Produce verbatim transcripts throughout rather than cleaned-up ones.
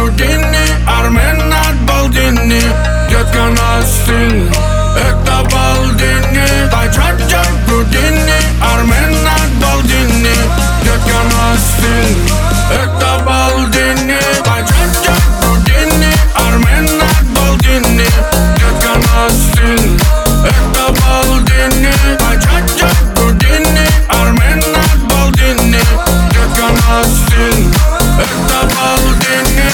Гудини, Армен от Балдини. Детка на стиле, это Балдини. Дай ча-ча, Гудини, Армен от Балдини. Детка на стиле, это Балдини. Дай ча-ча, Гудини, Армен от Балдини. Детка на стиле, это Балдини. Дай ча-ча, Гудини, Армен от Балдини. Детка на стиле, это Балдини.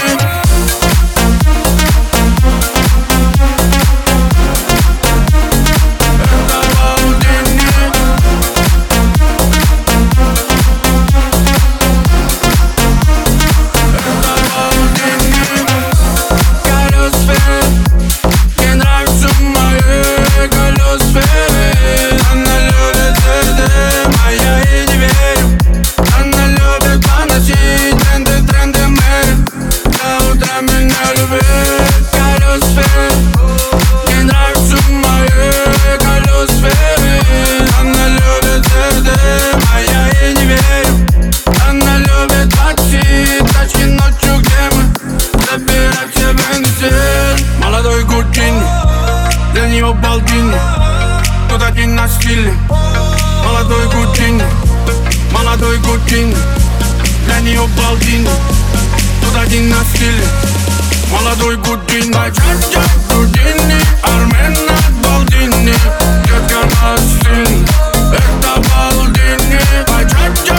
Молодой Гудини, для нее Балдини. Тут один на стиле. Молодой Гудини, молодой Гудини, для нее Балдини. Тут один на стиле. Молодой Гудини. Ча-ча, Гудини, Армен от Балдини. Детка на стиле, это Балдини. Ча-ча,